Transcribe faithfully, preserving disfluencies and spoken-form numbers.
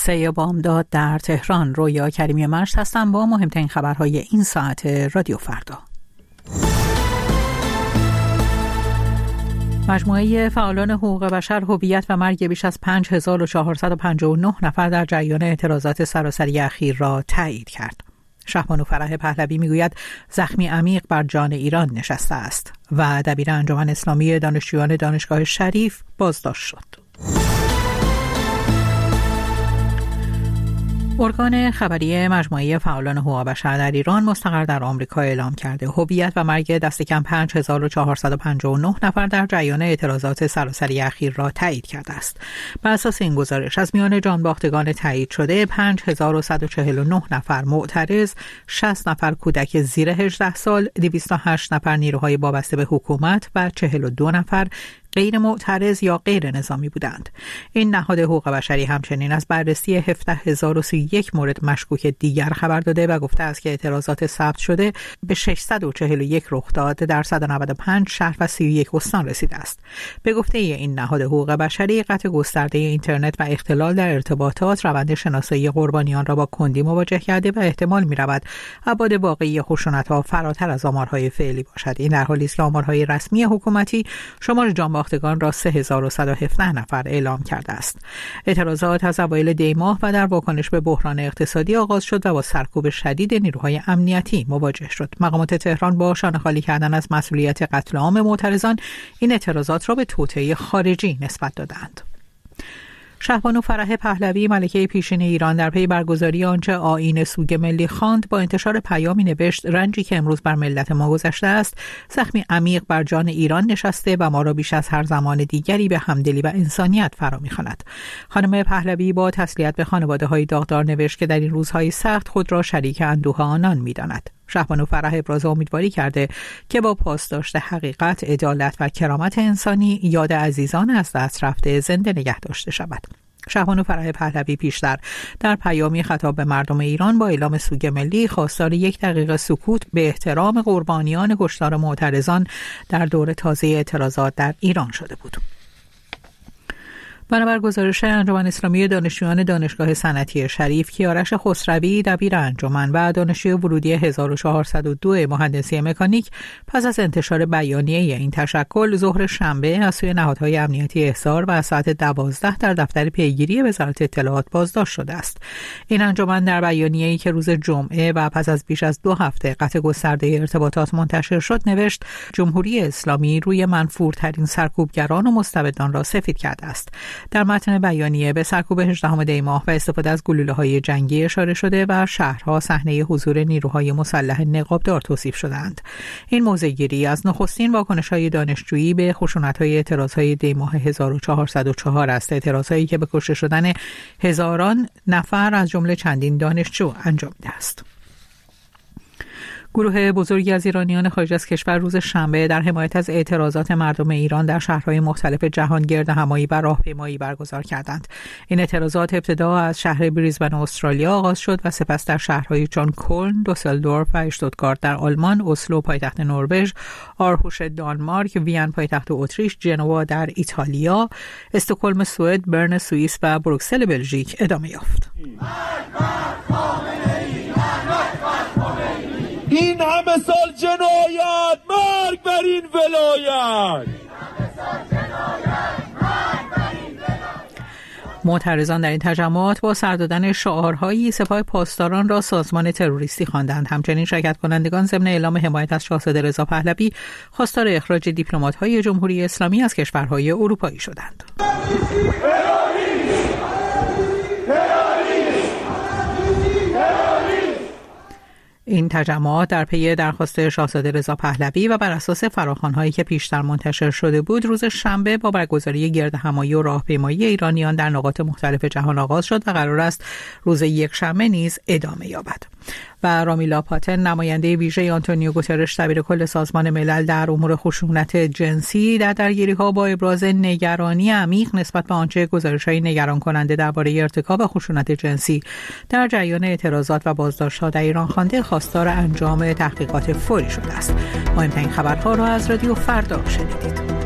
سه بامداد در تهران. رویا کریمی مشت هستم با مهمترین خبرهای این ساعت رادیو فردا. مجموعه فعالان حقوق بشر هویت و مرگ بیش از پنج هزار و چهارصد و پنجاه و نه نفر در جریان اعتراضات سراسری اخیر را تایید کرد. شهبانو فرح پهلوی میگوید زخمی عمیق بر جان ایران نشسته است و دبیر انجمن اسلامی دانشجویان دانشگاه شریف بازداشت شد. ارگان خبری مجموعه فعالان حقوق بشر در ایران مستقر در آمریکا اعلام کرده هویت و مرگ دست کم پنج هزار و چهارصد و پنجاه و نه نفر در جریان اعتراضات سراسری اخیر را تایید کرده است. بر اساس این گزارش از میان جانباختگان تایید شده پنج هزار و صد و چهل و نه نفر معترض، شصت نفر کودک زیر هجده سال، دویست و هشت نفر نیروهای وابسته به حکومت و چهل و دو نفر غیر معترض یا غیر نظامی بودند. این نهاد حقوق بشری همچنین از بررسی هفده هزار و سی و یک مورد مشکوک دیگر خبر داده و گفته است که اعتراضات ثبت شده به ششصد و چهل و یک رخداد در صد و نود و پنج شهر و سی و یک استان رسیده است. به گفته این نهاد حقوق بشری، قطع گسترده اینترنت و اختلال در ارتباطات روند شناسایی قربانیان را با کندی مواجه کرده و احتمال می‌رود ابعاد واقعی خشونت‌ها فراتر از آمارهای فعلی باشد. این در حالی است که آمارهای رسمی حکومتی شمار جانباختگان را سه هزار و صد و هفده نفر اعلام کرده است. اعتراضات از اوایل دی ماه و در واکنش به بحران اقتصادی آغاز شد و با سرکوب شدید نیروهای امنیتی مواجه شد. مقامات تهران با شانه خالی کردن از مسئولیت قتل عام معترضان این اعتراضات را به توطئه خارجی نسبت دادند. شهبانو فرح پهلوی، ملکه پیشین ایران، در پی برگزاری آنچه آیین سوگ ملی خواند با انتشار پیامی نوشت رنجی که امروز بر ملت ما گذشته است زخمی عمیق بر جان ایران نشسته و ما را بیش از هر زمان دیگری به همدلی و انسانیت فرا می‌خواند. خانم پهلوی با تسلیت به خانواده‌های داغدار نوشت که در این روزهای سخت خود را شریک اندوه آنان می‌داند. شهبانو فرح ابراز امیدواری کرده که با پاسداشت حقیقت، عدالت و کرامت انسانی یاد عزیزان از دست رفته زنده نگه داشته شود. شهبانو فرح پهلوی پیشتر در پیامی خطاب به مردم ایران با اعلام سوگ ملی خواستار یک دقیقه سکوت به احترام قربانیان کشتار معترضان در دور تازه اعتراضات در ایران شده بود. بنابر گزارش انجمن اسلامی دانشجویان دانشگاه صنعتی شریف، کیارش خسروی، دبیر انجمن و دانشجوی ورودی هزار و چهارصد و دو مهندسی مکانیک، پس از انتشار بیانیه این تشکل ظهر شنبه از سوی نهادهای امنیتی احضار و از ساعت دوازده در دفتر پیگیری وزارت اطلاعات بازداشت شده است. این انجمن در بیانیه‌ای که روز جمعه و پس از بیش از دو هفته قطع گسترده ارتباطات منتشر شد نوشت جمهوری اسلامی روی منفورترین سرکوبگران و مستبدان را سفید کرده است. در متن بیانیه به سرکوب هجدهم دی ماه و استفاده از گلوله‌های جنگی اشاره شده و شهرها صحنه حضور نیروهای مسلح نقابدار توصیف شدند. این موضع‌گیری از نخستین واکنش‌های دانشجویی به خشونت‌های اعتراض‌های دی ماه هزار و چهارصد و چهار است، اعتراضایی که به کشته شدن هزاران نفر از جمله چندین دانشجو انجام دیده است. گروه بزرگی از ایرانیان خارج از کشور روز شنبه در حمایت از اعتراضات مردم ایران در شهرهای مختلف جهان گردهمایی و راهپیمایی برگزار کردند. این اعتراضات ابتدا از شهر بریزبن استرالیا آغاز شد و سپس در شهرهای چون کلن، دوسلدورف و اشتوتگارت در آلمان، اسلو پایتخت نروژ، آرهوش دانمارک، وین پایتخت اتریش، جنوا در ایتالیا، استکهلم سوئد، برن سوئیس و بروکسل بلژیک ادامه یافت. این همه سال جنایت، مرگ بر این ولایت. معترضان در این تجمعات با سر دادن شعارهایی سپاه پاسداران را سازمان تروریستی خواندند. همچنین شرکت کنندگان ضمن اعلام حمایت از شاهزاده رضا پهلوی خواستار اخراج دیپلمات‌های جمهوری اسلامی از کشورهای اروپایی شدند. این تجمعات در پی درخواست شاهزاده رضا پهلوی و بر اساس فراخوان‌هایی که پیشتر منتشر شده بود روز شنبه با برگزاری گردهمایی و راهپیمایی ایرانیان در نقاط مختلف جهان آغاز شد و قرار است روز یکشنبه نیز ادامه یابد. و رامیلا پاتن، نماینده ویژه آنتونیو گوترش دبیر کل سازمان ملل در امور خشونت جنسی، در درگیری‌ها با ابراز نگرانی عمیق نسبت به آنچه گزارش‌های نگران کننده درباره ارتکاب خشونت جنسی در جریان اعتراضات و بازداشت‌ها در ایران خوانده، خواستار انجام تحقیقات فوری شده است. مهمترین خبرها را از رادیو فردا شنیدید.